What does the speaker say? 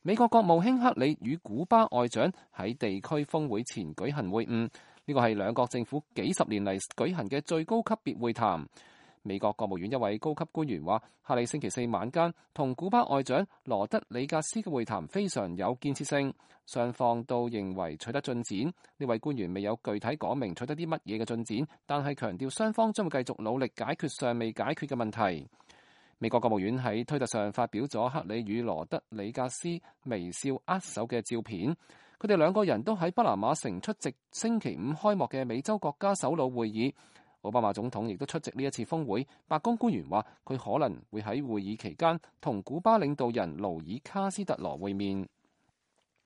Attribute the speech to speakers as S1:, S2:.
S1: 美國國務卿克里與古巴外長喺地區峰會前舉行會晤，呢個係兩國政府幾十年嚟舉行嘅最高級別會談。美國國務院一位高級官員話，克里星期四晚間同古巴外長羅德里格斯嘅會談非常有建設性，雙方都認為取得進展。呢位官員未有具體講明取得啲乜嘢嘅進展，但係強調雙方將會繼續努力解決尚未解決嘅問題。美國國務院喺推特上發表咗克里與羅德里格斯微笑握手嘅照片，佢哋兩個人都喺巴拿馬城出席星期五開幕嘅美洲國家首腦會議。奧巴馬總統亦都出席呢一次峰會。白宮官員話，佢可能會喺會議期間同古巴領導人勞爾卡斯特羅會面。